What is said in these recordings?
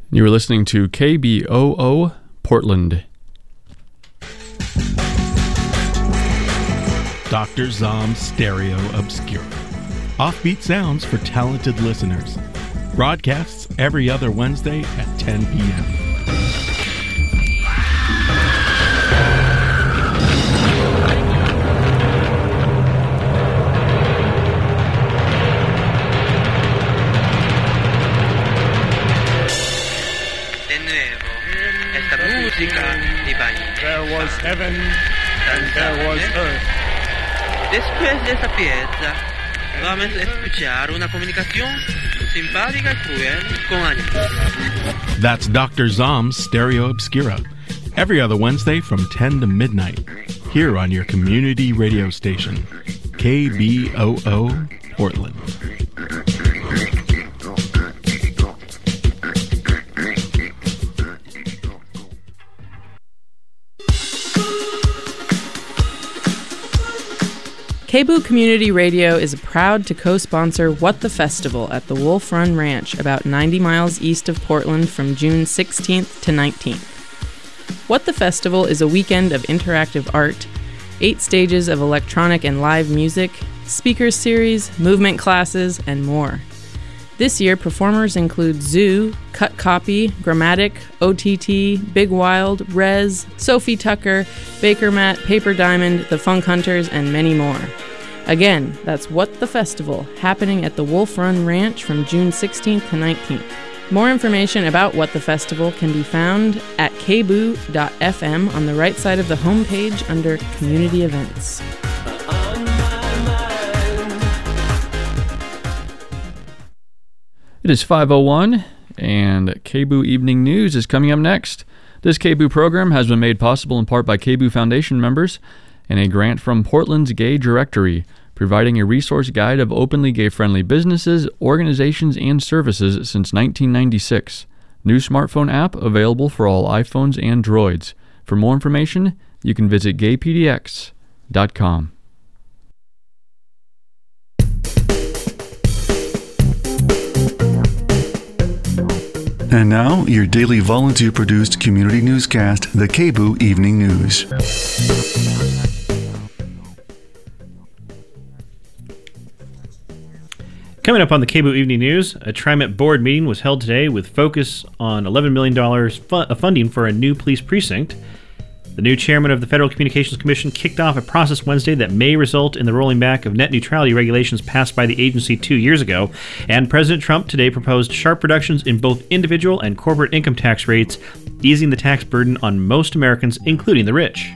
You were listening to KBOO Portland. Dr. Zom Stereo Obscura. Offbeat sounds for talented listeners. Broadcasts every other Wednesday at 10 p.m. There was heaven and there was earth. Después de esta pieza, vamos a escuchar una comunicación simpática y cruel con ánimo. That's Dr. Zom's Stereo Obscura. Every other Wednesday from 10 to midnight. Here on your community radio station. KBOO Portland. KBOO Community Radio is proud to co-sponsor What the Festival at the Wolf Run Ranch, about 90 miles east of Portland, from June 16th to 19th. What the Festival is a weekend of interactive art, 8 stages of electronic and live music, speakers series, movement classes, and more. This year, performers include Zoo, Cut Copy, Grammatic, OTT, Big Wild, Rez, Sophie Tucker, Baker Matt, Paper Diamond, The Funk Hunters, and many more. Again, that's What the Festival, happening at the Wolf Run Ranch from June 16th to 19th. More information about What the Festival can be found at kboo.fm on the right side of the homepage under Community Events. It is 5:01, and KBOO Evening News is coming up next. This KBOO program has been made possible in part by KBOO Foundation members and a grant from Portland's Gay Directory, providing a resource guide of openly gay-friendly businesses, organizations, and services since 1996. New smartphone app available for all iPhones and Droids. For more information, you can visit gaypdx.com. And now, your daily volunteer-produced community newscast, the KBOO Evening News. Coming up on the KBOO Evening News, a TriMet board meeting was held today with focus on $11 million funding for a new police precinct. The new chairman of the Federal Communications Commission kicked off a process Wednesday that may result in the rolling back of net neutrality regulations passed by the agency 2 years ago. And President Trump today proposed sharp reductions in both individual and corporate income tax rates, easing the tax burden on most Americans, including the rich.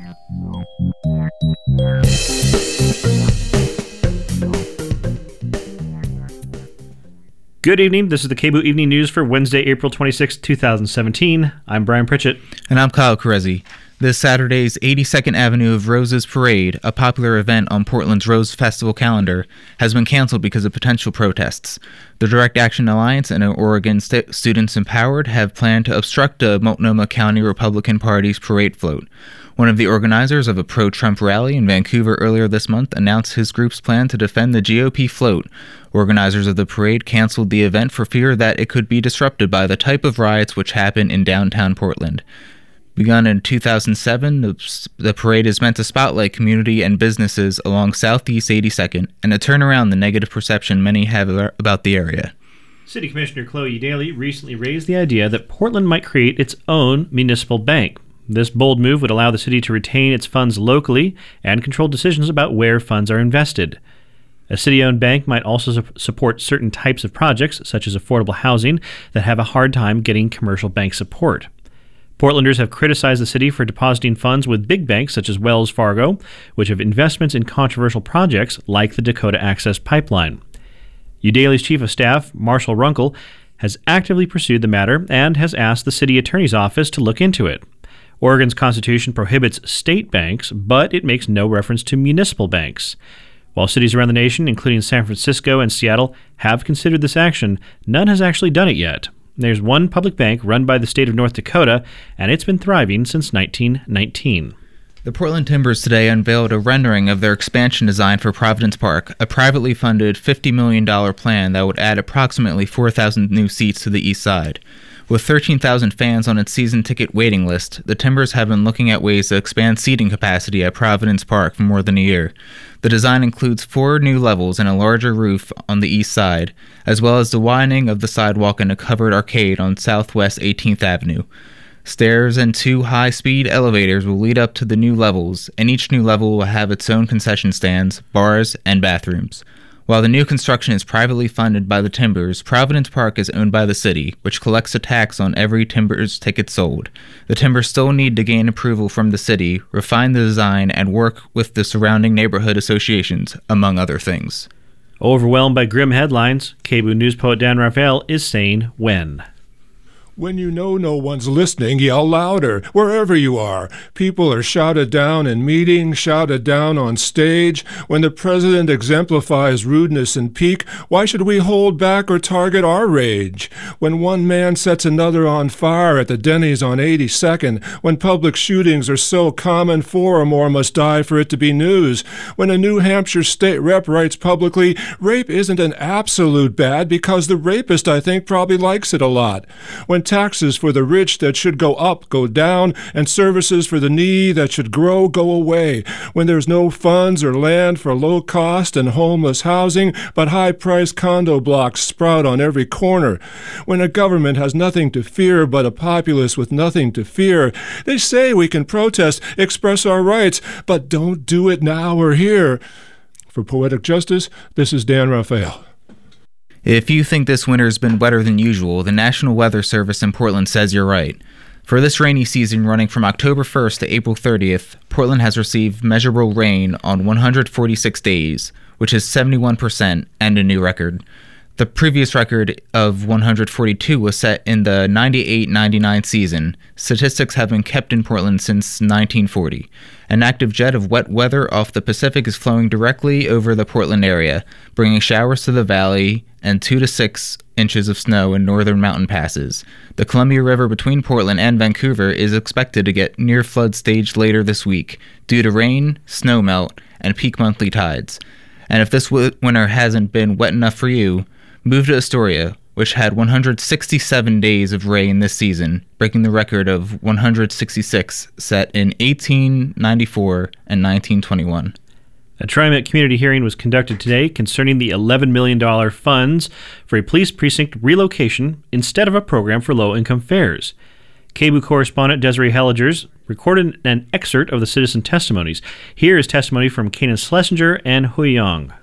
Good evening. This is the KBOO Evening News for Wednesday, April 26, 2017. I'm Brian Pritchett. And I'm Kyle Carezzi. This Saturday's 82nd Avenue of Roses Parade, a popular event on Portland's Rose Festival calendar, has been canceled because of potential protests. The Direct Action Alliance and Oregon Students Empowered have planned to obstruct the Multnomah County Republican Party's parade float. One of the organizers of a pro-Trump rally in Vancouver earlier this month announced his group's plan to defend the GOP float. Organizers of the parade canceled the event for fear that it could be disrupted by the type of riots which happen in downtown Portland. Begun in 2007, the parade is meant to spotlight community and businesses along Southeast 82nd and to turn around the negative perception many have about the area. City Commissioner Chloe Daly recently raised the idea that Portland might create its own municipal bank. This bold move would allow the city to retain its funds locally and control decisions about where funds are invested. A city-owned bank might also support certain types of projects, such as affordable housing, that have a hard time getting commercial bank support. Portlanders have criticized the city for depositing funds with big banks such as Wells Fargo, which have investments in controversial projects like the Dakota Access Pipeline. Udaley's Chief of Staff, Marshall Runkle, has actively pursued the matter and has asked the city attorney's office to look into it. Oregon's constitution prohibits state banks, but it makes no reference to municipal banks. While cities around the nation, including San Francisco and Seattle, have considered this action, none has actually done it yet. There's one public bank run by the state of North Dakota, and it's been thriving since 1919. The Portland Timbers today unveiled a rendering of their expansion design for Providence Park, a privately funded $50 million plan that would add approximately 4,000 new seats to the east side. With 13,000 fans on its season ticket waiting list, the Timbers have been looking at ways to expand seating capacity at Providence Park for more than a year. The design includes 4 new levels and a larger roof on the east side, as well as the widening of the sidewalk and a covered arcade on Southwest 18th Avenue. Stairs and 2 high-speed elevators will lead up to the new levels, and each new level will have its own concession stands, bars, and bathrooms. While the new construction is privately funded by the Timbers, Providence Park is owned by the city, which collects a tax on every Timbers ticket sold. The Timbers still need to gain approval from the city, refine the design, and work with the surrounding neighborhood associations, among other things. Overwhelmed by grim headlines, KBOO news poet Dan Raphael is saying when. When you know no one's listening, yell louder, wherever you are. People are shouted down in meetings, shouted down on stage. When the president exemplifies rudeness and pique, why should we hold back or target our rage? When one man sets another on fire at the Denny's on 82nd, when public shootings are so common 4 or more must die for it to be news. When a New Hampshire state rep writes publicly, rape isn't an absolute bad because the rapist, I think, probably likes it a lot. When taxes for the rich that should go up go down, and services for the needy that should grow go away. When there's no funds or land for low-cost and homeless housing, but high-priced condo blocks sprout on every corner. When a government has nothing to fear but a populace with nothing to fear. They say we can protest, express our rights, but don't do it now or here. For Poetic Justice, this is Dan Raphael. If you think this winter has been wetter than usual, the National Weather Service in Portland says you're right. For this rainy season running from October 1st to April 30th, Portland has received measurable rain on 146 days, which is 71% and a new record. The previous record of 142 was set in the 98-99 season. Statistics have been kept in Portland since 1940. An active jet of wet weather off the Pacific is flowing directly over the Portland area, bringing showers to the valley and 2 to 6 inches of snow in northern mountain passes. The Columbia River between Portland and Vancouver is expected to get near flood stage later this week due to rain, snowmelt, and peak monthly tides. And if this winter hasn't been wet enough for you, move to Astoria, which had 167 days of rain this season, breaking the record of 166 set in 1894 and 1921. A TriMet community hearing was conducted today concerning the $11 million funds for a police precinct relocation instead of a program for low-income fares. KBOO correspondent Desiree Helligers recorded an excerpt of the citizen testimonies. Here is testimony from Kanan Schlesinger and Hui Yong.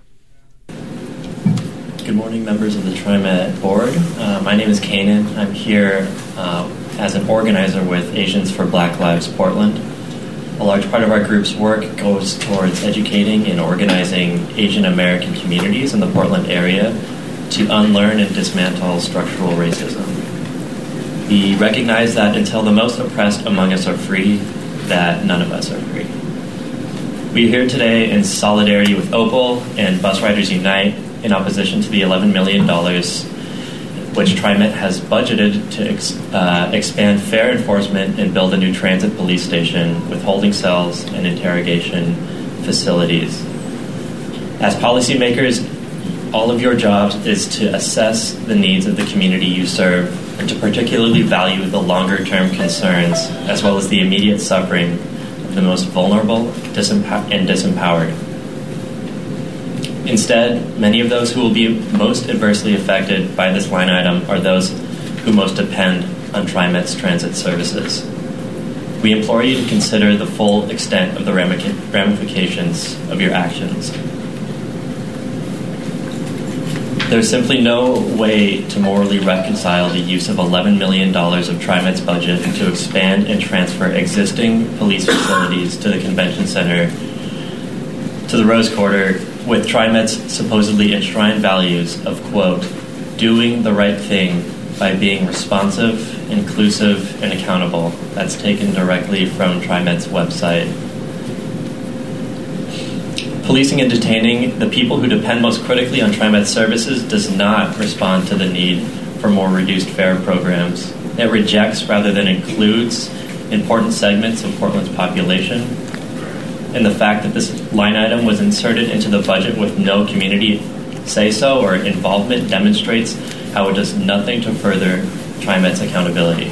Good morning, members of the TriMet board. My name is Kanan. I'm here as an organizer with Asians for Black Lives Portland. A large part of our group's work goes towards educating and organizing Asian American communities in the Portland area to unlearn and dismantle structural racism. We recognize that until the most oppressed among us are free, that none of us are free. We are here today in solidarity with Opal and Bus Riders Unite in opposition to the $11 million which TriMet has budgeted to expand fare enforcement and build a new transit police station with holding cells and interrogation facilities. As policymakers, all of your jobs is to assess the needs of the community you serve and to particularly value the longer-term concerns as well as the immediate suffering of the most vulnerable and disempowered. Instead, many of those who will be most adversely affected by this line item are those who most depend on TriMet's transit services. We implore you to consider the full extent of the ramifications of your actions. There's simply no way to morally reconcile the use of $11 million of TriMet's budget to expand and transfer existing police facilities to the convention center, to the Rose Quarter, with TriMet's supposedly enshrined values of, quote, doing the right thing by being responsive, inclusive, and accountable. That's taken directly from TriMet's website. Policing and detaining the people who depend most critically on TriMet's services does not respond to the need for more reduced fare programs. It rejects rather than includes important segments of Portland's population. And the fact that this line item was inserted into the budget with no community say-so or involvement demonstrates how it does nothing to further TriMet's accountability.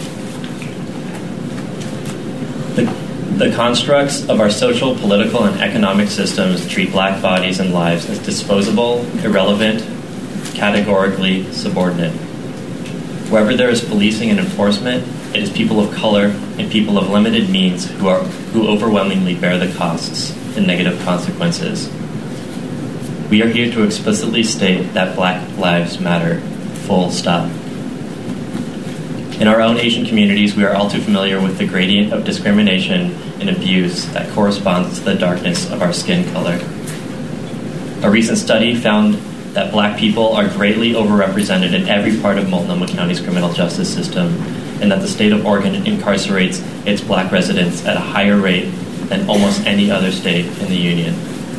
The constructs of our social, political, and economic systems treat black bodies and lives as disposable, irrelevant, categorically subordinate. Wherever there is policing and enforcement, it is people of color and people of limited means who overwhelmingly bear the costs and negative consequences. We are here to explicitly state that Black lives matter, full stop. In our own Asian communities, we are all too familiar with the gradient of discrimination and abuse that corresponds to the darkness of our skin color. A recent study found that Black people are greatly overrepresented in every part of Multnomah County's criminal justice system, and that the state of Oregon incarcerates its Black residents at a higher rate than almost any other state in the union.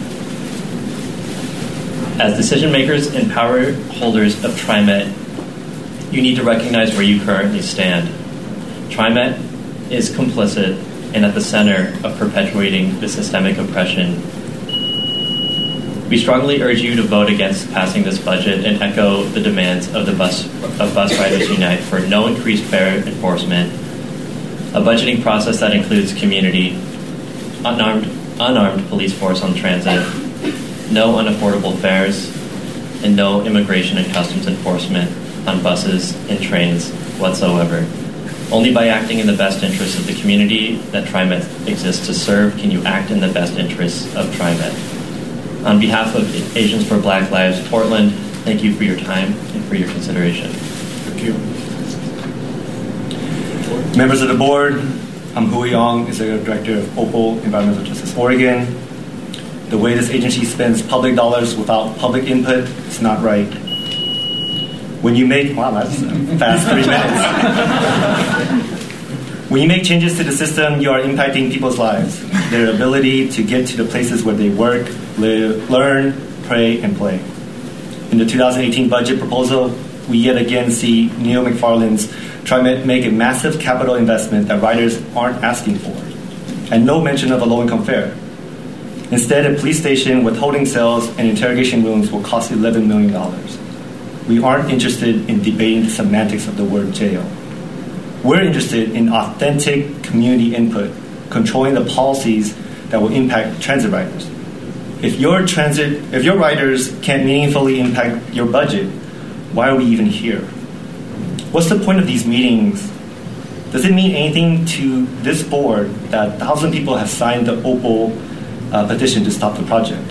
As decision makers and power holders of TriMet, you need to recognize where you currently stand. TriMet is complicit and at the center of perpetuating the systemic oppression. We strongly urge you to vote against passing this budget and echo the demands of Bus Riders Unite for no increased fare enforcement, a budgeting process that includes community, unarmed police force on transit, no unaffordable fares, and no immigration and customs enforcement on buses and trains whatsoever. Only by acting in the best interests of the community that TriMet exists to serve can you act in the best interests of TriMet. On behalf of Asians for Black Lives Portland, thank you for your time and for your consideration. Thank you. Members of the board, I'm Hui Yong, Executive Director of OPAL, Environmental Justice Oregon. The way this agency spends public dollars without public input is not right. When you make, wow, that's a fast 3 minutes. When you make changes to the system, you are impacting people's lives, their ability to get to the places where they work, live, learn, pray, and play. In the 2018 budget proposal, we yet again see Neil McFarland's TriMet make a massive capital investment that riders aren't asking for, and no mention of a low-income fare. Instead, a police station with holding cells and interrogation rooms will cost $11 million. We aren't interested in debating the semantics of the word jail. We're interested in authentic community input, controlling the policies that will impact transit riders. If your riders can't meaningfully impact your budget, why are we even here? What's the point of these meetings? Does it mean anything to this board that 1,000 people have signed the OPAL petition to stop the project?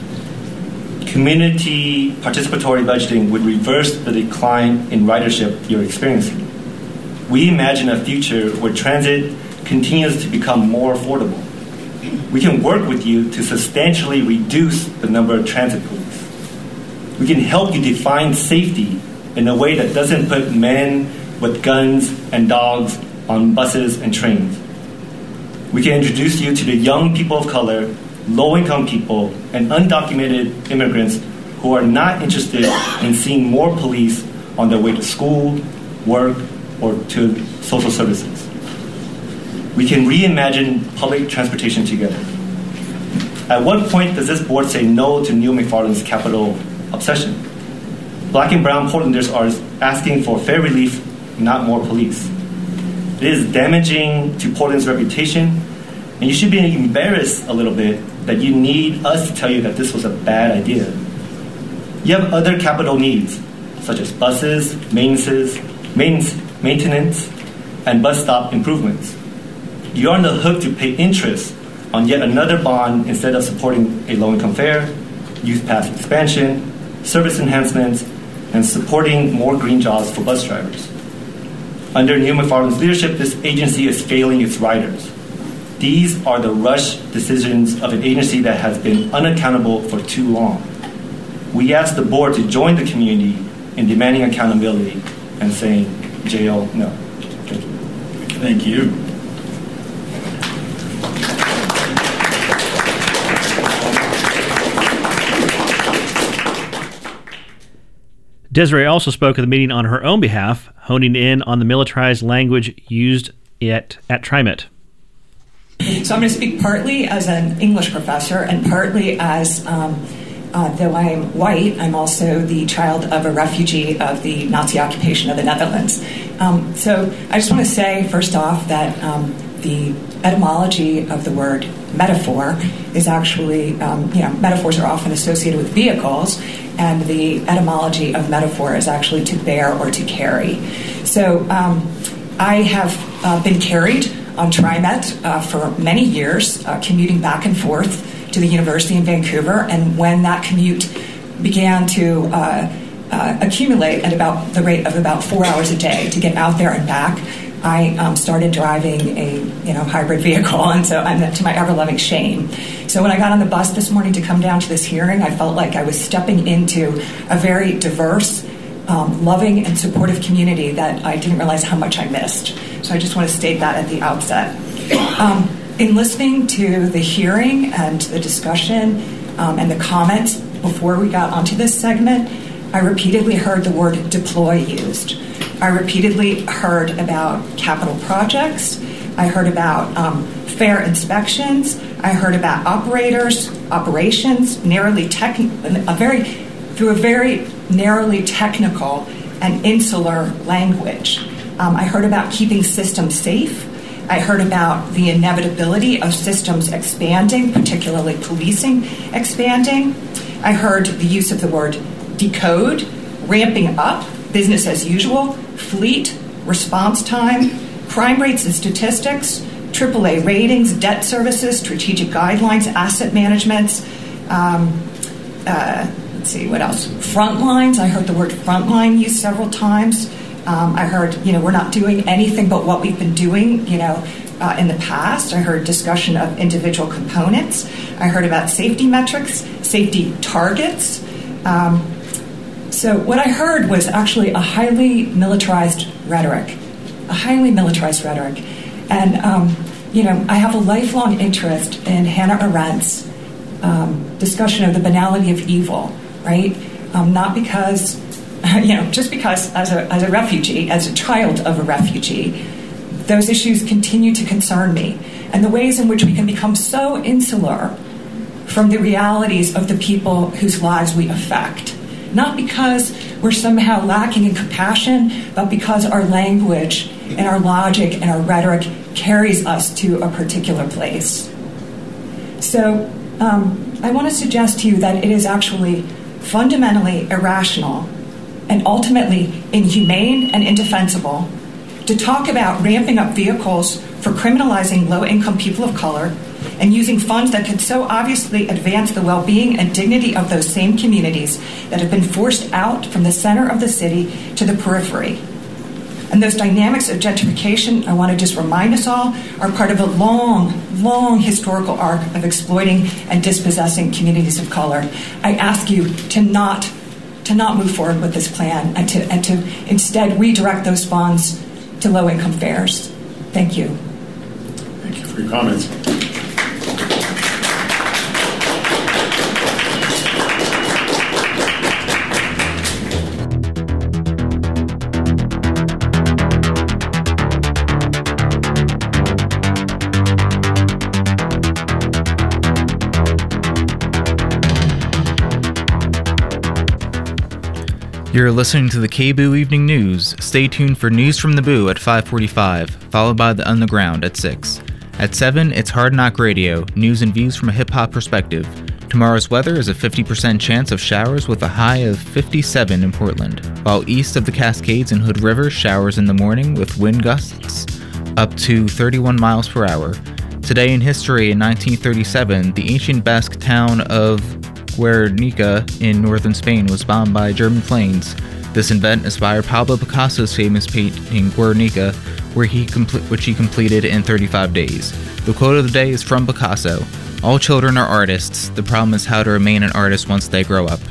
Community participatory budgeting would reverse the decline in ridership you're experiencing. We imagine a future where transit continues to become more affordable. We can work with you to substantially reduce the number of transit police. We can help you define safety in a way that doesn't put men with guns and dogs on buses and trains. We can introduce you to the young people of color, low-income people, and undocumented immigrants who are not interested in seeing more police on their way to school, work, or to social services. We can reimagine public transportation together. At what point does this board say no to Neil McFarland's capital obsession? Black and brown Portlanders are asking for fair relief, not more police. It is damaging to Portland's reputation, and you should be embarrassed a little bit that you need us to tell you that this was a bad idea. You have other capital needs, such as buses, maintenance, and bus stop improvements. You're on the hook to pay interest on yet another bond instead of supporting a low-income fare, youth pass expansion, service enhancements, and supporting more green jobs for bus drivers. Under Neil McFarland's leadership, this agency is failing its riders. These are the rushed decisions of an agency that has been unaccountable for too long. We ask the board to join the community in demanding accountability and saying, jail, no. Thank you. Thank you. Desiree also spoke at the meeting on her own behalf, honing in on the militarized language used at TriMet. So I'm going to speak partly as an English professor and partly as Though I am white, I'm also the child of a refugee of the Nazi occupation of the Netherlands. So I just want to say, first off, that the etymology of the word metaphor is actually, metaphors are often associated with vehicles, and the etymology of metaphor is actually to bear or to carry. So I have been carried on TriMet for many years, commuting back and forth to the university in Vancouver, and when that commute began to accumulate at about the rate of about 4 hours a day to get out there and back, I started driving a hybrid vehicle, and so I'm to my ever-loving shame. So when I got on the bus this morning to come down to this hearing, I felt like I was stepping into a very diverse, loving and supportive community that I didn't realize how much I missed. So I just want to state that at the outset. In listening to the hearing and the discussion and the comments before we got onto this segment, I repeatedly heard the word deploy used. I repeatedly heard about capital projects. I heard about fair inspections. I heard about operations, through a very narrowly technical and insular language. I heard about keeping systems safe. I heard about the inevitability of systems expanding, particularly policing expanding. I heard the use of the word decode, ramping up, business as usual, fleet, response time, crime rates and statistics, AAA ratings, debt services, strategic guidelines, asset managements. Let's see, what else? Front lines. I heard the word frontline used several times. I heard, we're not doing anything but what we've been doing, in the past. I heard discussion of individual components. I heard about safety metrics, safety targets. So what I heard was actually a highly militarized rhetoric. And, I have a lifelong interest in Hannah Arendt's discussion of the banality of evil, right? Not because, just because as a refugee, as a child of a refugee, those issues continue to concern me. And the ways in which we can become so insular from the realities of the people whose lives we affect. Not because we're somehow lacking in compassion, but because our language and our logic and our rhetoric carries us to a particular place. So I want to suggest to you that it is actually fundamentally irrational and ultimately inhumane and indefensible to talk about ramping up vehicles for criminalizing low-income people of color and using funds that could so obviously advance the well-being and dignity of those same communities that have been forced out from the center of the city to the periphery. And those dynamics of gentrification, I want to just remind us all, are part of a long, long historical arc of exploiting and dispossessing communities of color. I ask you to not move forward with this plan and to instead redirect those funds to low-income fares. Thank you. Thank you for your comments. You're listening to the KBOO Evening News. Stay tuned for news from the Boo at 5:45, followed by the Underground at 6. At 7, it's Hard Knock Radio, news and views from a hip-hop perspective. Tomorrow's weather is a 50% chance of showers with a high of 57 in Portland, while east of the Cascades and Hood River, showers in the morning with wind gusts up to 31 miles per hour. Today in history, in 1937, the ancient Basque town of Guernica in northern Spain was bombed by German planes. This event inspired Pablo Picasso's famous painting Guernica, which he completed in 35 days. The quote of the day is from Picasso: "All children are artists. The problem is how to remain an artist once they grow up."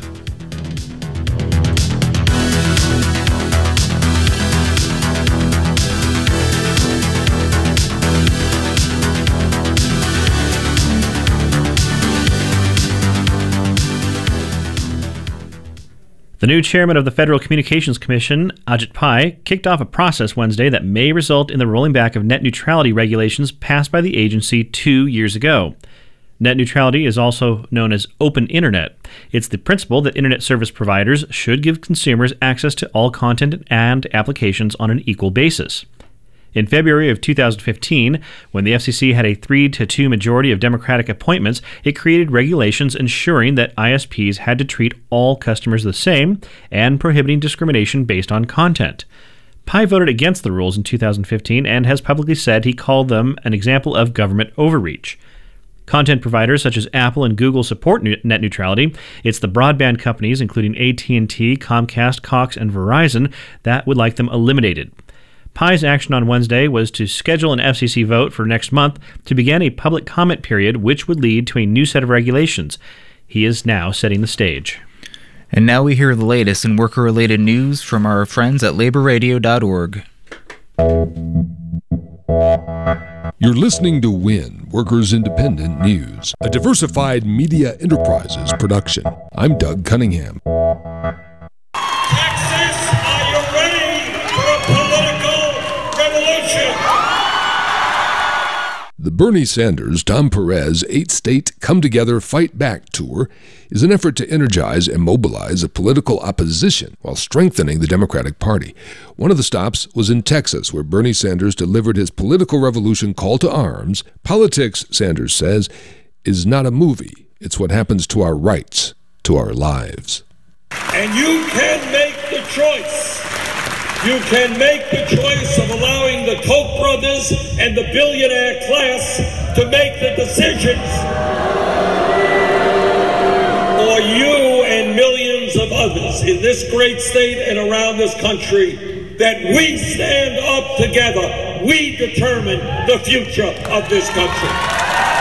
The new chairman of the Federal Communications Commission, Ajit Pai, kicked off a process Wednesday that may result in the rolling back of net neutrality regulations passed by the agency 2 years ago. Net neutrality is also known as open internet. It's the principle that internet service providers should give consumers access to all content and applications on an equal basis. In February of 2015, when the FCC had a 3-2 majority of Democratic appointments, it created regulations ensuring that ISPs had to treat all customers the same and prohibiting discrimination based on content. Pai voted against the rules in 2015 and has publicly said he called them an example of government overreach. Content providers such as Apple and Google support net neutrality. It's the broadband companies, including AT&T, Comcast, Cox, and Verizon, that would like them eliminated. Pai's action on Wednesday was to schedule an FCC vote for next month to begin a public comment period, which would lead to a new set of regulations. He is now setting the stage. And now we hear the latest in worker-related news from our friends at laborradio.org. You're listening to WIN, Workers Independent News, a diversified media enterprises production. I'm Doug Cunningham. Texas, are you ready for a political revolution? The Bernie Sanders, Tom Perez 8-state Come Together Fight Back tour is an effort to energize and mobilize a political opposition while strengthening the Democratic Party. One of the stops was in Texas, where Bernie Sanders delivered his political revolution call to arms. Politics, Sanders says, is not a movie. It's what happens to our rights, to our lives. And you can make the choice. You can make the choice of allowing the Koch brothers and the billionaire class to make the decisions, or you and millions of others in this great state and around this country, that we stand up together. We determine the future of this country.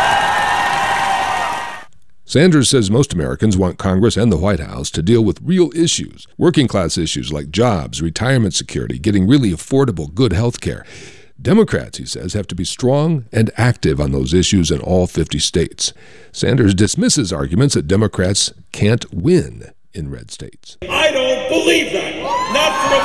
Sanders says most Americans want Congress and the White House to deal with real issues, working-class issues like jobs, retirement security, getting really affordable, good health care. Democrats, he says, have to be strong and active on those issues in all 50 states. Sanders dismisses arguments that Democrats can't win in red states. I don't believe that, not for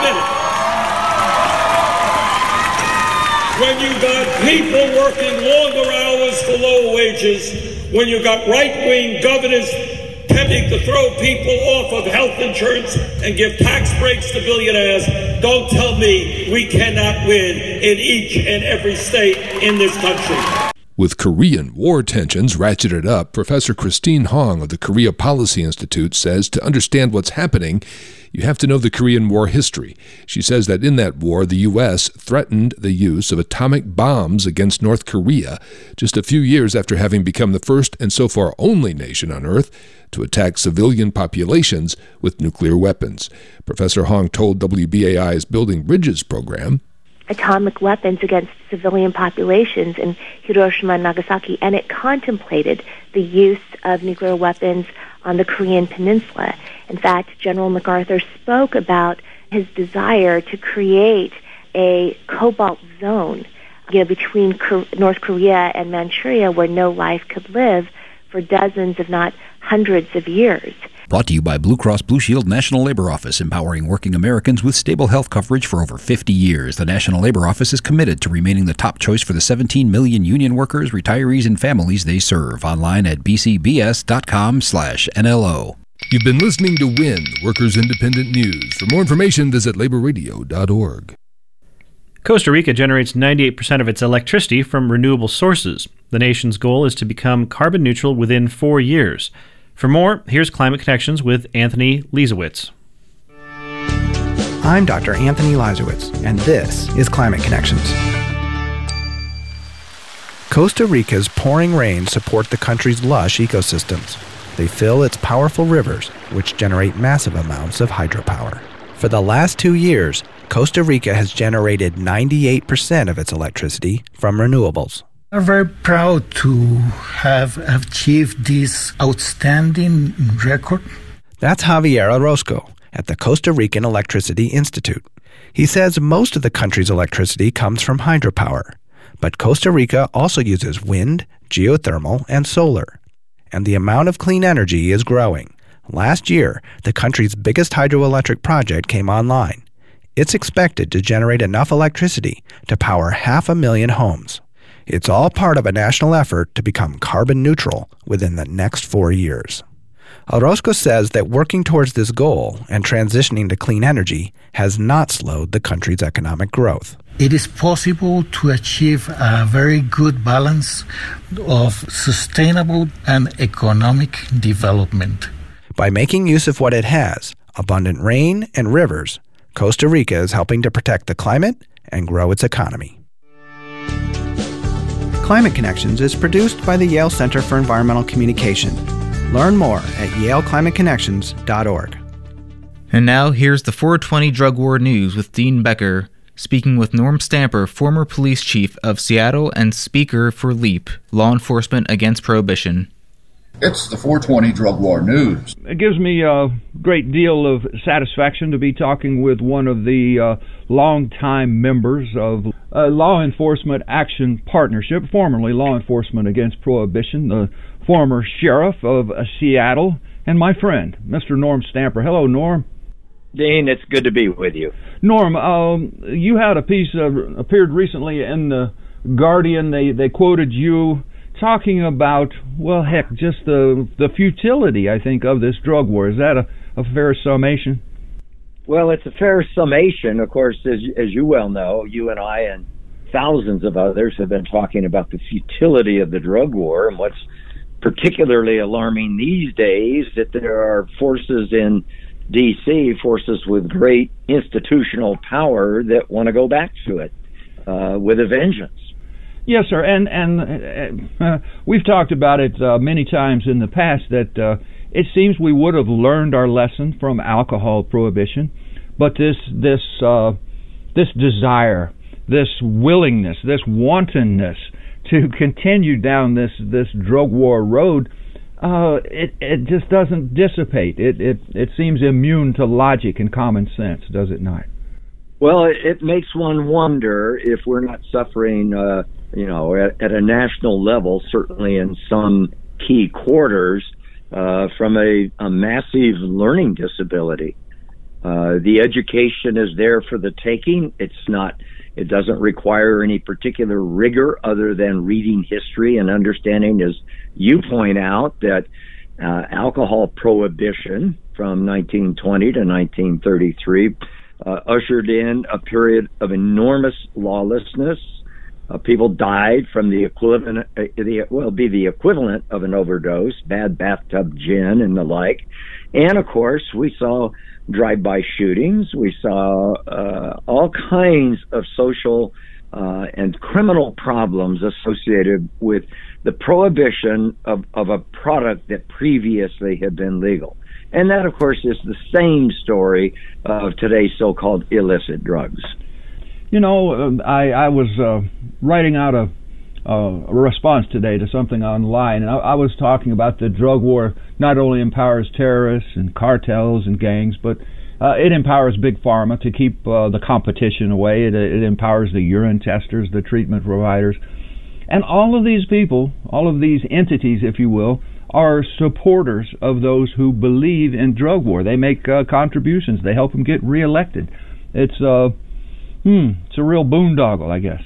a minute. When you got people working longer hours for lower wages, when you got right-wing governors attempting to throw people off of health insurance and give tax breaks to billionaires, don't tell me we cannot win in each and every state in this country. With Korean war tensions ratcheted up, Professor Christine Hong of the Korea Policy Institute says to understand what's happening, you have to know the Korean War history. She says that in that war, the U.S. threatened the use of atomic bombs against North Korea just a few years after having become the first and so far only nation on Earth to attack civilian populations with nuclear weapons. Professor Hong told WBAI's Building Bridges program, atomic weapons against civilian populations in Hiroshima and Nagasaki, and it contemplated the use of nuclear weapons on the Korean Peninsula. In fact, General MacArthur spoke about his desire to create a cobalt zone, between North Korea and Manchuria, where no life could live for dozens, if not hundreds of years. Brought to you by Blue Cross Blue Shield National Labor Office, empowering working Americans with stable health coverage for over 50 years. The National Labor Office is committed to remaining the top choice for the 17 million union workers, retirees, and families they serve. Online at bcbs.com/NLO. You've been listening to WIN, Workers Independent News. For more information, visit laborradio.org. Costa Rica generates 98% of its electricity from renewable sources. The nation's goal is to become carbon neutral within 4 years. For more, here's Climate Connections with Anthony Leisowitz. I'm Dr. Anthony Leisowitz, and this is Climate Connections. Costa Rica's pouring rains support the country's lush ecosystems. They fill its powerful rivers, which generate massive amounts of hydropower. For the last 2 years, Costa Rica has generated 98% of its electricity from renewables. We're very proud to have achieved this outstanding record. That's Javier Orozco at the Costa Rican Electricity Institute. He says most of the country's electricity comes from hydropower, but Costa Rica also uses wind, geothermal, and solar. And the amount of clean energy is growing. Last year, the country's biggest hydroelectric project came online. It's expected to generate enough electricity to power 500,000 homes. It's all part of a national effort to become carbon neutral within the next 4 years. Orozco says that working towards this goal and transitioning to clean energy has not slowed the country's economic growth. It is possible to achieve a very good balance of sustainable and economic development. By making use of what it has, abundant rain and rivers, Costa Rica is helping to protect the climate and grow its economy. Climate Connections is produced by the Yale Center for Environmental Communication. Learn more at yaleclimateconnections.org. And now here's the 420 Drug War News with Dean Becker, speaking with Norm Stamper, former police chief of Seattle and speaker for LEAP, Law Enforcement Against Prohibition. It's the 420 Drug War News. It gives me a great deal of satisfaction to be talking with one of the longtime members of Law Enforcement Action Partnership, formerly Law Enforcement Against Prohibition, the former sheriff of Seattle, and my friend, Mr. Norm Stamper. Hello, Norm. Dean, it's good to be with you. Norm, you had a piece appeared recently in the Guardian. They quoted you talking about, well, heck, just the futility, I think, of this drug war. Is that a fair summation? Well, it's a fair summation. Of course, as you well know, you and I and thousands of others have been talking about the futility of the drug war, and what's particularly alarming these days that there are forces in D.C., forces with great institutional power that want to go back to it with a vengeance. Yes, sir, and we've talked about it many times in the past that it seems we would have learned our lesson from alcohol prohibition, but this desire, this willingness, this wantonness to continue down this drug war road, it just doesn't dissipate. It seems immune to logic and common sense, does it not? Well, it makes one wonder if we're not suffering, at a national level, certainly in some key quarters, from a massive learning disability. The education is there for the taking. It doesn't require any particular rigor other than reading history and understanding, as you point out, that alcohol prohibition from 1920 to 1933 ushered in a period of enormous lawlessness. People died from the equivalent of an overdose, bad bathtub gin and the like. And of course, we saw drive-by shootings. We saw all kinds of social and criminal problems associated with the prohibition of a product that previously had been legal. And that, of course, is the same story of today's so-called illicit drugs. I was writing out a response today to something online, and I was talking about the drug war not only empowers terrorists and cartels and gangs, but it empowers Big Pharma to keep the competition away. It empowers the urine testers, the treatment providers. And all of these people, all of these entities, if you will, are supporters of those who believe in drug war. They make contributions. They help them get reelected. It's a real boondoggle, I guess.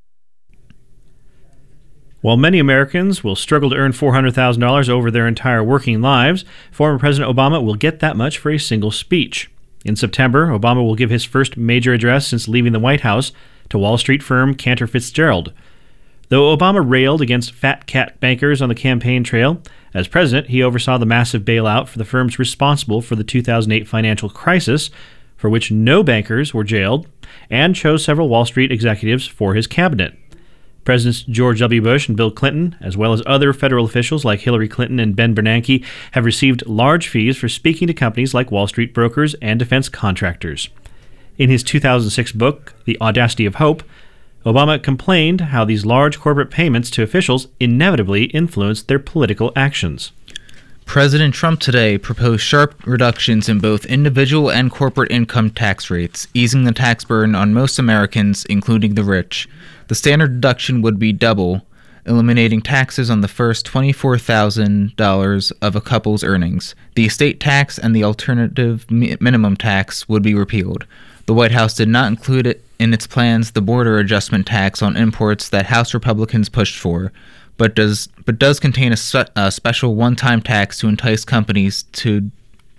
While many Americans will struggle to earn $400,000 over their entire working lives, former President Obama will get that much for a single speech. In September, Obama will give his first major address since leaving the White House to Wall Street firm Cantor Fitzgerald. Though Obama railed against fat cat bankers on the campaign trail, as president, he oversaw the massive bailout for the firms responsible for the 2008 financial crisis, for which no bankers were jailed, and chose several Wall Street executives for his cabinet. Presidents George W. Bush and Bill Clinton, as well as other federal officials like Hillary Clinton and Ben Bernanke, have received large fees for speaking to companies like Wall Street brokers and defense contractors. In his 2006 book, The Audacity of Hope, Obama complained how these large corporate payments to officials inevitably influenced their political actions. President Trump today proposed sharp reductions in both individual and corporate income tax rates, easing the tax burden on most Americans, including the rich. The standard deduction would be double, eliminating taxes on the first $24,000 of a couple's earnings. The estate tax and the alternative minimum tax would be repealed. The White House did not include in its plans the border adjustment tax on imports that House Republicans pushed for, but does contain a special one-time tax to entice companies to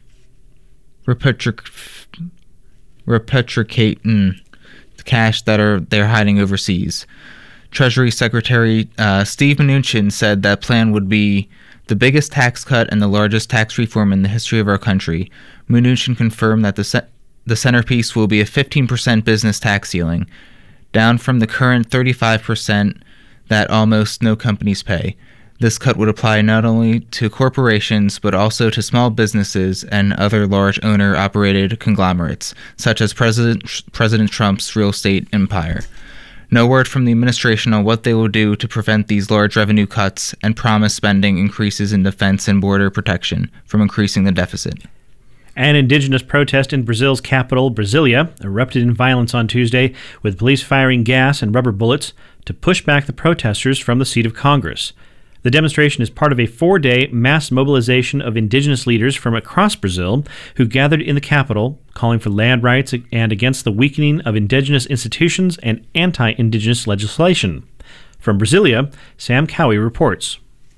repatriate cash that they're hiding overseas. Treasury Secretary Steve Mnuchin said that plan would be the biggest tax cut and the largest tax reform in the history of our country. Mnuchin confirmed that the centerpiece will be a 15% business tax ceiling, down from the current 35% that almost no companies pay. This cut would apply not only to corporations, but also to small businesses and other large owner-operated conglomerates, such as President Trump's real estate empire. No word from the administration on what they will do to prevent these large revenue cuts and promised spending increases in defense and border protection from increasing the deficit. An indigenous protest in Brazil's capital, Brasilia, erupted in violence on Tuesday, with police firing gas and rubber bullets to push back the protesters from the seat of Congress. The demonstration is part of a 4-day mass mobilization of indigenous leaders from across Brazil who gathered in the capital, calling for land rights and against the weakening of indigenous institutions and anti-indigenous legislation. From Brasilia, Sam Cowie reports.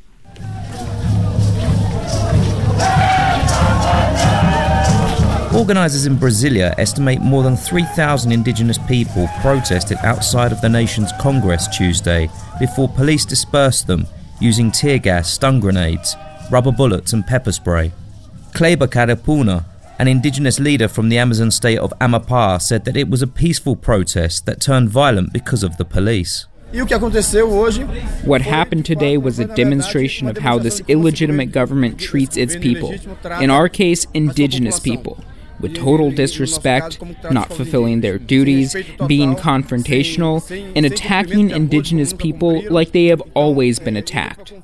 Organisers in Brasilia estimate more than 3,000 indigenous people protested outside of the nation's Congress Tuesday before police dispersed them using tear gas, stun grenades, rubber bullets and pepper spray. Kleber Carapuna, an indigenous leader from the Amazon state of Amapá, said that it was a peaceful protest that turned violent because of the police. What happened today was a demonstration of how this illegitimate government treats its people, in our case, indigenous people, with total disrespect, not fulfilling their duties, being confrontational, and attacking indigenous people like they have always been attacked.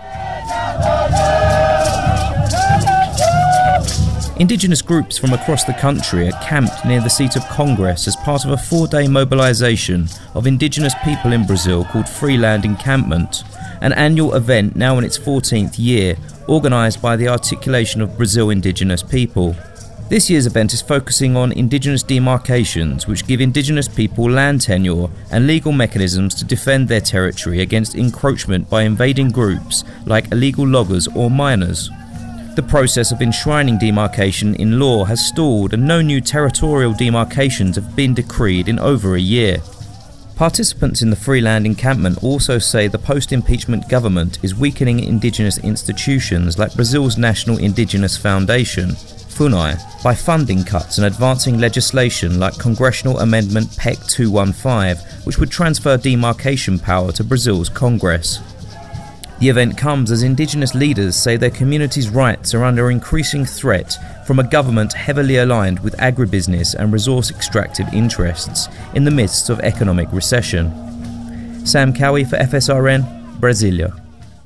Indigenous groups from across the country are camped near the seat of Congress as part of a 4-day mobilization of indigenous people in Brazil called Freeland Encampment, an annual event now in its 14th year, organized by the Articulation of Brazil Indigenous People. This year's event is focusing on indigenous demarcations, which give indigenous people land tenure and legal mechanisms to defend their territory against encroachment by invading groups like illegal loggers or miners. The process of enshrining demarcation in law has stalled and no new territorial demarcations have been decreed in over a year. Participants in the Freeland Encampment also say the post-impeachment government is weakening indigenous institutions like Brazil's National Indigenous Foundation, FUNAI, by funding cuts and advancing legislation like Congressional Amendment PEC 215, which would transfer demarcation power to Brazil's Congress. The event comes as indigenous leaders say their communities' rights are under increasing threat from a government heavily aligned with agribusiness and resource extractive interests in the midst of economic recession. Sam Cowie for FSRN, Brasilia.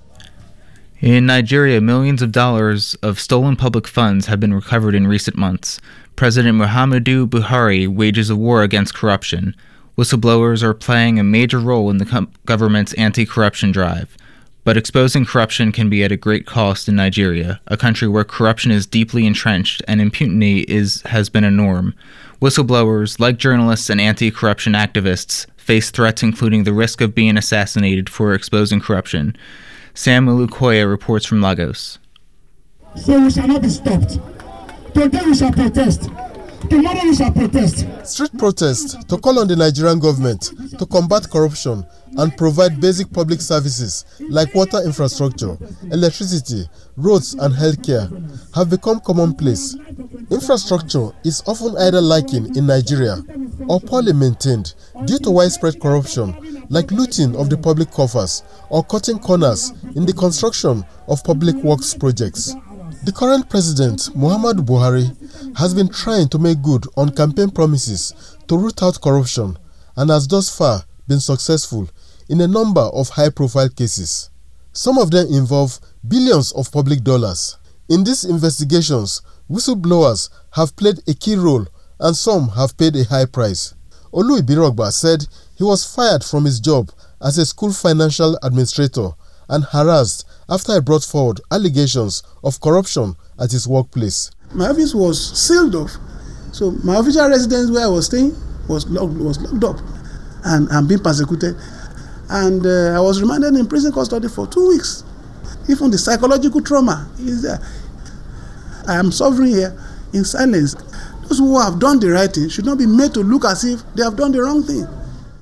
In Nigeria, millions of dollars of stolen public funds have been recovered in recent months. President Muhammadu Buhari wages a war against corruption. Whistleblowers are playing a major role in the government's anti-corruption drive. But exposing corruption can be at a great cost in Nigeria, a country where corruption is deeply entrenched and impunity has been a norm. Whistleblowers, like journalists and anti-corruption activists, face threats including the risk of being assassinated for exposing corruption. Sam Ulukoya reports from Lagos. So we shall not be stopped. Today we shall protest. Tomorrow we shall protest. Street protest to call on the Nigerian government to combat corruption and provide basic public services like water infrastructure, electricity, roads and healthcare have become commonplace. Infrastructure is often either lacking in Nigeria or poorly maintained due to widespread corruption like looting of the public coffers or cutting corners in the construction of public works projects. The current president, Muhammadu Buhari, has been trying to make good on campaign promises to root out corruption and has thus far been successful in a number of high-profile cases. Some of them involve billions of public dollars. In these investigations, whistleblowers have played a key role and some have paid a high price. Olu Ibirogba said he was fired from his job as a school financial administrator and harassed after he brought forward allegations of corruption at his workplace. My office was sealed off. So my official residence where I was staying was locked up and being persecuted. And I was remanded in prison custody for 2 weeks. Even the psychological trauma is there. I am suffering here in silence. Those who have done the right thing should not be made to look as if they have done the wrong thing.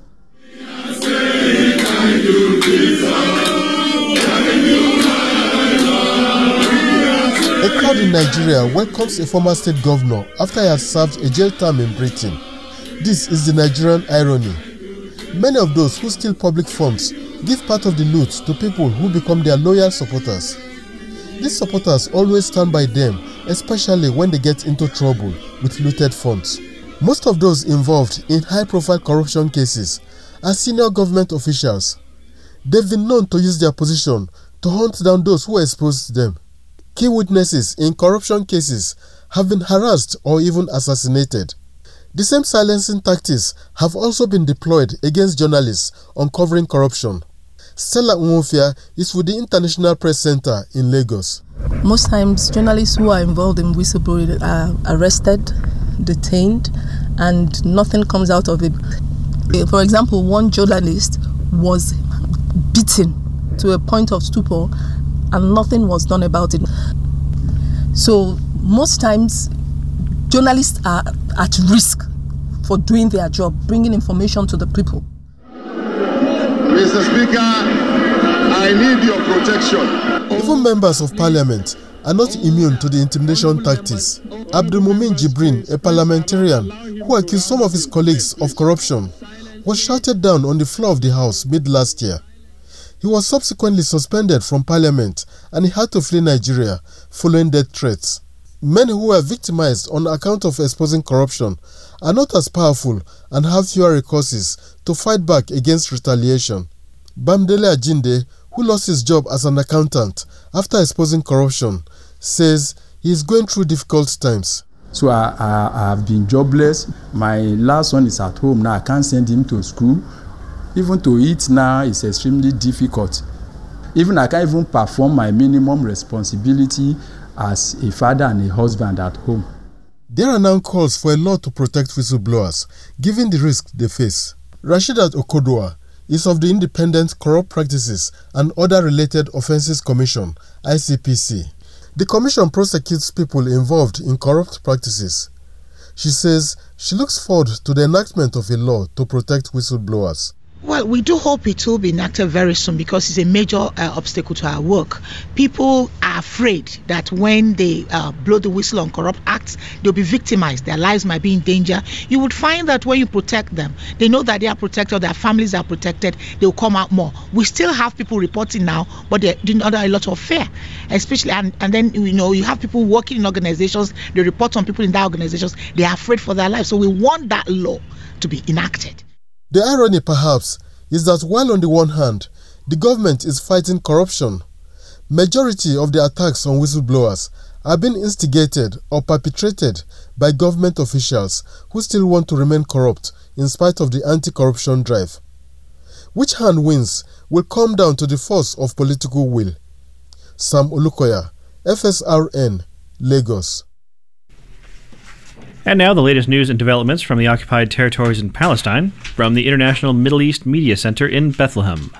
A crowd in Nigeria welcomes a former state governor after he has served a jail term in Britain. This is the Nigerian irony. Many of those who steal public funds give part of the loot to people who become their loyal supporters. These supporters always stand by them, especially when they get into trouble with looted funds. Most of those involved in high-profile corruption cases are senior government officials. They've been known to use their position to hunt down those who exposed them. Key witnesses in corruption cases have been harassed or even assassinated. The same silencing tactics have also been deployed against journalists uncovering corruption. Stella Nwofia is with the International Press Center in Lagos. Most times, journalists who are involved in whistleblowing are arrested, detained, and nothing comes out of it. For example, one journalist was beaten to a point of stupor and nothing was done about it. So most times, journalists are at risk for doing their job, bringing information to the people. Mr. Speaker, I need your protection. Even members of parliament are not immune to the intimidation tactics. Abdulmumin Jibrin, a parliamentarian who accused some of his colleagues of corruption, was shouted down on the floor of the House mid-last year. He was subsequently suspended from parliament and he had to flee Nigeria following death threats. Many who were victimized on account of exposing corruption are not as powerful and have fewer recourses to fight back against retaliation. Bamdele Ajinde, who lost his job as an accountant after exposing corruption, says he is going through difficult times. So I have been jobless. My last son is at home now. I can't send him to school. Even to eat now is extremely difficult. Even I can't even perform my minimum responsibility as a father and a husband at home. There are now calls for a law to protect whistleblowers, given the risk they face. Rasheedat Okoduwa is of the Independent Corrupt Practices and Other Related Offences Commission, ICPC. The commission prosecutes people involved in corrupt practices. She says she looks forward to the enactment of a law to protect whistleblowers. Well, we do hope it will be enacted very soon because it's a major obstacle to our work. People are afraid that when they blow the whistle on corrupt acts, they'll be victimized. Their lives might be in danger. You would find that when you protect them, they know that they are protected, their families are protected, they'll come out more. We still have people reporting now, but they're under a lot of fear, especially, and then, you have people working in organizations, they report on people in that organizations, they are afraid for their lives. So we want that law to be enacted. The irony, perhaps, is that while on the one hand, the government is fighting corruption, majority of the attacks on whistleblowers are being instigated or perpetrated by government officials who still want to remain corrupt in spite of the anti-corruption drive. Which hand wins will come down to the force of political will. Sam Olukoya, FSRN, Lagos. And now the latest news and developments from the occupied territories in Palestine from the International Middle East Media Center in Bethlehem.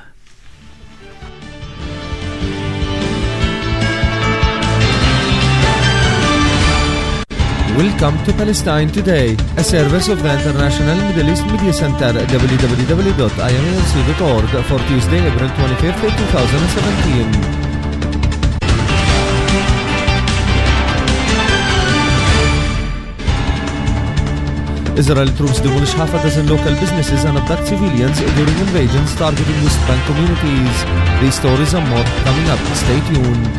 Welcome to Palestine Today, a service of the International Middle East Media Center, www.imlc.org, for Tuesday, April 25th, 2017. Israeli troops demolish half a dozen local businesses and abduct civilians during invasions targeting West Bank communities. These stories and more coming up. Stay tuned.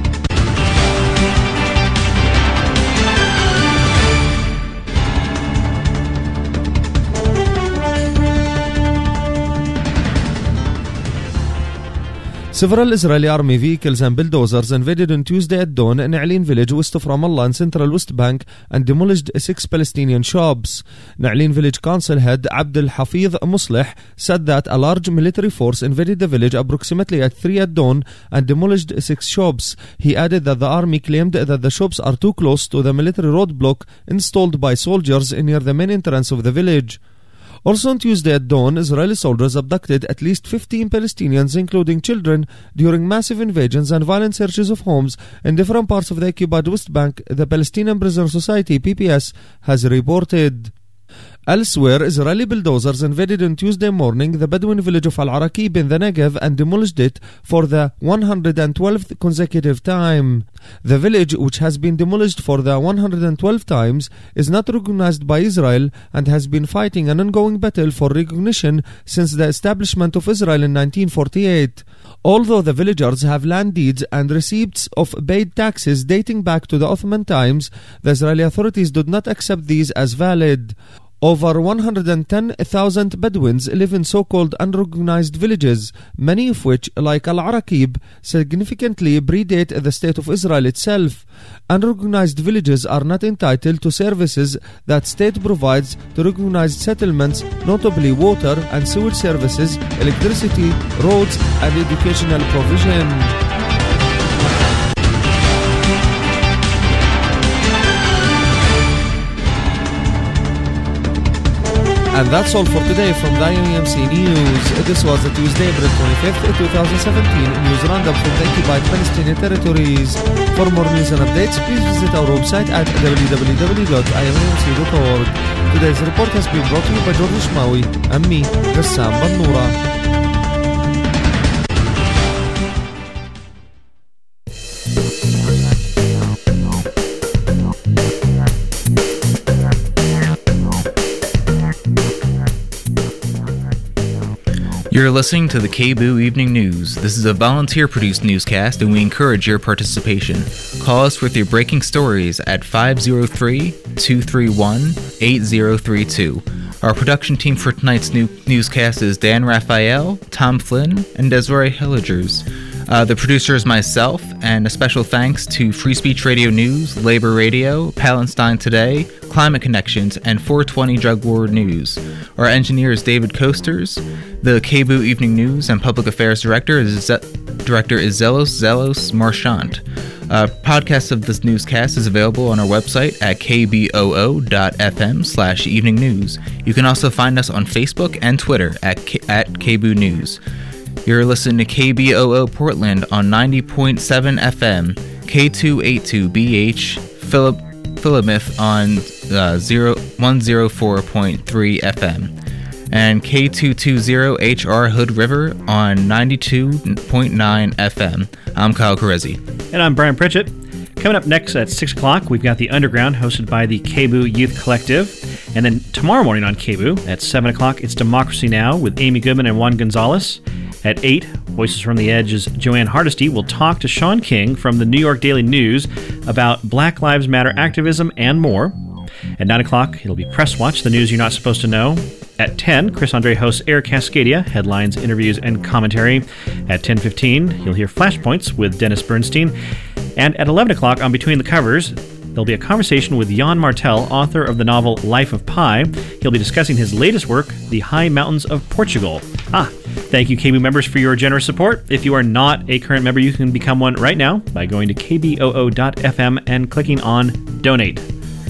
Several Israeli army vehicles and bulldozers invaded on Tuesday at dawn in Na'alin village west of Ramallah in central West Bank and demolished 6 Palestinian shops. Na'alin village council head Abdel Hafiz Musleh said that a large military force invaded the village approximately at 3 at dawn and demolished 6 shops. He added that the army claimed that the shops are too close to the military roadblock installed by soldiers near the main entrance of the village. Also on Tuesday at dawn, Israeli soldiers abducted at least 15 Palestinians, including children, during massive invasions and violent searches of homes in different parts of the occupied West Bank, the Palestinian Prisoner Society, PPS, has reported. Elsewhere, Israeli bulldozers invaded on Tuesday morning the Bedouin village of Al-Arakib in the Negev and demolished it for the 112th consecutive time. The village, which has been demolished for the 112 times, is not recognized by Israel and has been fighting an ongoing battle for recognition since the establishment of Israel in 1948. Although the villagers have land deeds and receipts of paid taxes dating back to the Ottoman times, the Israeli authorities did not accept these as valid. Over 110,000 Bedouins live in so-called unrecognized villages, many of which, like Al-Arakib, significantly predate the State of Israel itself. Unrecognized villages are not entitled to services that state provides to recognized settlements, notably water and sewage services, electricity, roads, and educational provision. And that's all for today from the IOMC News. This was the Tuesday, April 25th, 2017 news roundup from the occupied Palestinian territories. For more news and updates, please visit our website at www.iomc.org. Today's report has been brought to you by George Shmawi and me, Rassam Bannoura. You're listening to the KBOO Evening News. This is a volunteer-produced newscast, and we encourage your participation. Call us with your breaking stories at 503-231-8032. Our production team for tonight's newscast is Dan Raphael, Tom Flynn, and Desiree Hilligers. The producer is myself, and a special thanks to Free Speech Radio News, Labor Radio, Palestine Today, Climate Connections, and 420 Drug War News. Our engineer is David Coasters. The KBOO Evening News and Public Affairs Director is Zelos Marchant. Podcast of this newscast is available on our website at kboo.fm/evening news. You can also find us on Facebook and Twitter at KBOO News. You're listening to KBOO Portland on 90.7 FM, K282BH Philomath on 104.3 FM, and K220HR Hood River on 92.9 FM. I'm Kyle Carezzi. And I'm Brian Pritchett. Coming up next at 6 o'clock, we've got The Underground, hosted by the KBOO Youth Collective. And then tomorrow morning on KBOO at 7 o'clock, it's Democracy Now! With Amy Goodman and Juan Gonzalez. At 8, Voices from the Edge's Joanne Hardesty will talk to Sean King from the New York Daily News about Black Lives Matter activism and more. At 9 o'clock, it'll be Press Watch, the news you're not supposed to know. At 10, Chris Andre hosts Air Cascadia, headlines, interviews, and commentary. At 10:15, you'll hear Flashpoints with Dennis Bernstein. And at 11 o'clock on Between the Covers, there'll be a conversation with Jan Martel, author of the novel Life of Pi. He'll be discussing his latest work, The High Mountains of Portugal. Thank you, KBOO members, for your generous support. If you are not a current member, you can become one right now by going to kboo.fm and clicking on Donate.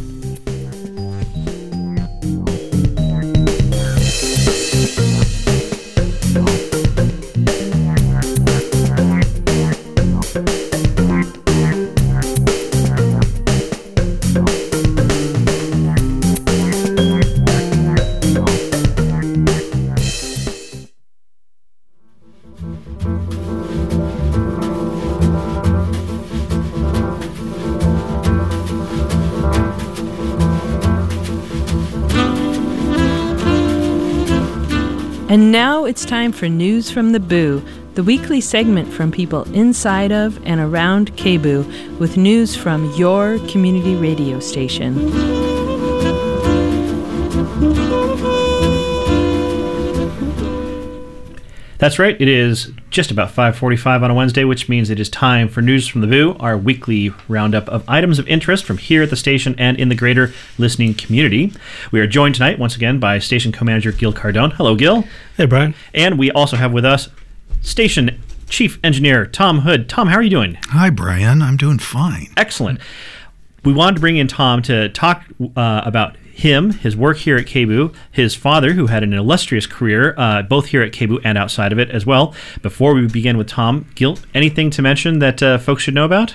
And now it's time for News from the Boo, the weekly segment from people inside of and around KBOO with news from your community radio station. That's right, it is just about 5:45 on a Wednesday, which means it is time for News from the Boo, our weekly roundup of items of interest from here at the station and in the greater listening community. We are joined tonight, once again, by Station Co-Manager Gil Cardone. Hello, Gil. Hey, Brian. And we also have with us Station Chief Engineer Tom Hood. Tom, how are you doing? Hi, Brian. I'm doing fine. Excellent. We wanted to bring in Tom to talk about him, his work here at KBOO, his father, who had an illustrious career, both here at KBOO and outside of it as well. Before we begin with Tom, Gil, anything to mention that folks should know about?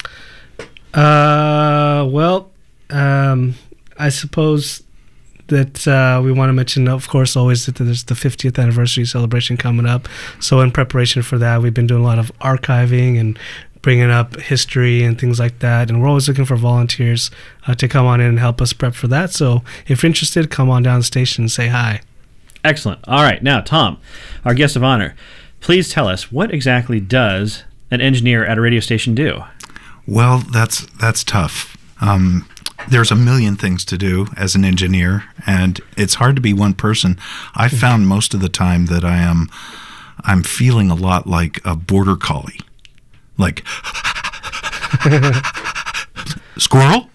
I suppose that we want to mention, of course, always that there's the 50th anniversary celebration coming up. So in preparation for that, we've been doing a lot of archiving and bringing up history and things like that. And we're always looking for volunteers to come on in and help us prep for that. So if you're interested, come on down the station and say hi. Excellent. All right. Now, Tom, our guest of honor, please tell us, what exactly does an engineer at a radio station do? Well, that's tough. There's a million things to do as an engineer, and it's hard to be one person. I found most of the time that I'm feeling a lot like a border collie. Like, squirrel?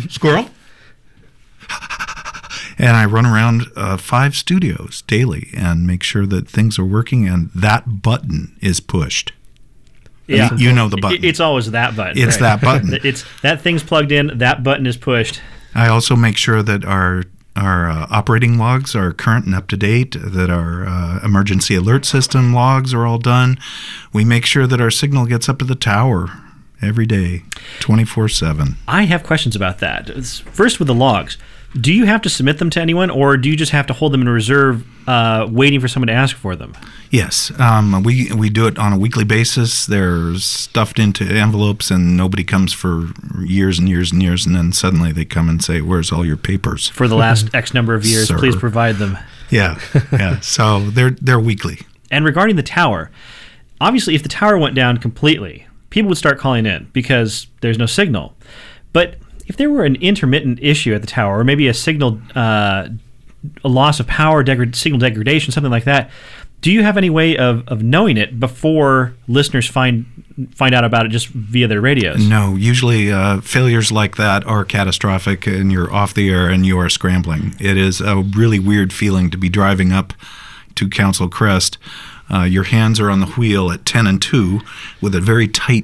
And I run around 5 studios daily and make sure that things are working and that button is pushed. Yeah, you know the button. It's always that button. It's that button. It's that thing's plugged in. That button is pushed. I also make sure that our operating logs are current and up to date. That our emergency alert system logs are all done. We make sure that our signal gets up to the tower every day, 24/7. I have questions about that. First, with the logs, do you have to submit them to anyone, or do you just have to hold them in reserve, waiting for someone to ask for them? Yes, we do it on a weekly basis. They're stuffed into envelopes, and nobody comes for years and years and years, and then suddenly they come and say, "Where's all your papers?" For the last X number of years, Sir. Please provide them. Yeah. So they're weekly. And regarding the tower, obviously, if the tower went down completely, people would start calling in because there's no signal. But if there were an intermittent issue at the tower, or maybe a signal, a loss of power, signal degradation, something like that, do you have any way of knowing it before listeners find out about it just via their radios? No, usually failures like that are catastrophic, and you're off the air and you are scrambling. It is a really weird feeling to be driving up to Council Crest. Your hands are on the wheel at 10 and 2 with a very tight